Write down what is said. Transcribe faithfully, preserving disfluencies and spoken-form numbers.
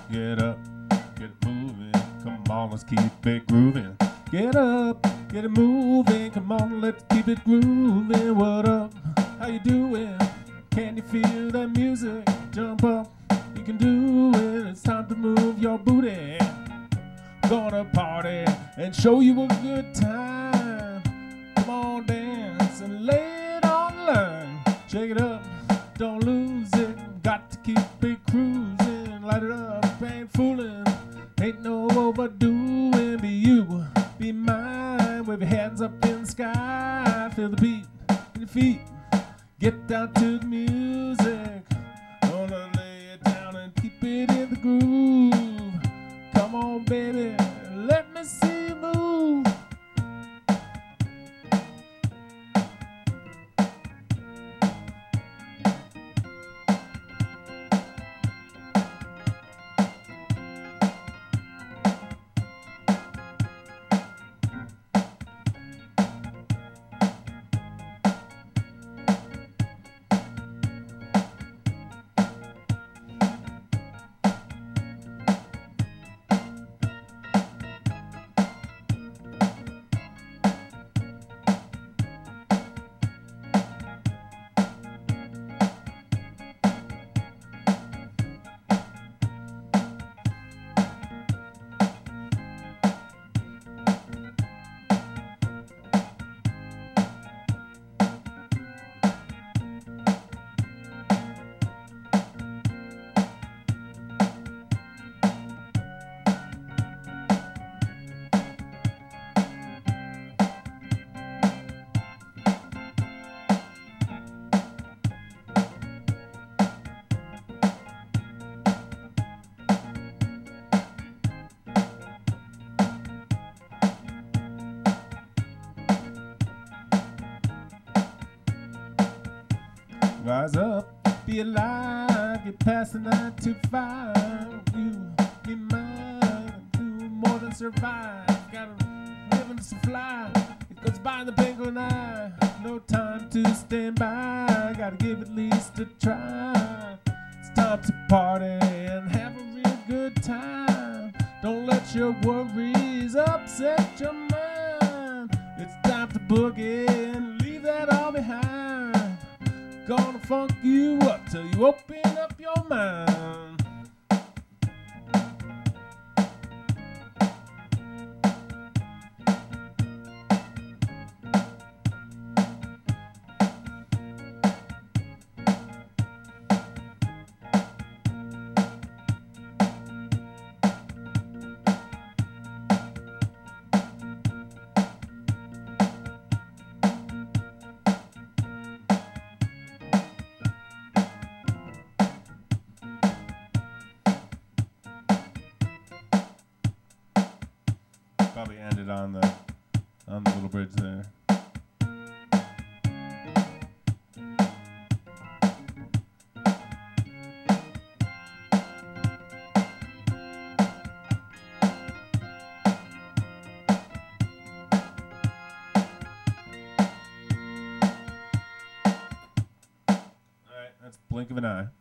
Get up, get it moving. Come on, let's keep it grooving. Get up, get it moving. Come on, let's keep it grooving. What up? How you doing? Can you feel that music? Jump up, you can do it. It's time to move your booty. Gonna party and show you a good time. Come on, dance and lay it on the line. Shake it up, don't lose it. Got to keep it cruising. Light it up, ain't fooling. Ain't no overdoing. Be you, be mine. Wave your hands up in the sky. Feel the beat in your feet. Get down to the music. Gonna lay it down and keep it in the groove. Come on, baby, let me see you move. Rise up, be alive, get past the nine to five. You, be mine, do more than survive. Gotta live and fly. It goes by in the blink of an eye. No time to stand by. Gotta give at least a try. It's time to party and have a real good time. Don't let your worries upset your mind. It's time to boogie and leave that all behind. Gonna funk you up till you open up your mind. Probably ended on the on the little bridge there. All right, that's blink of an eye.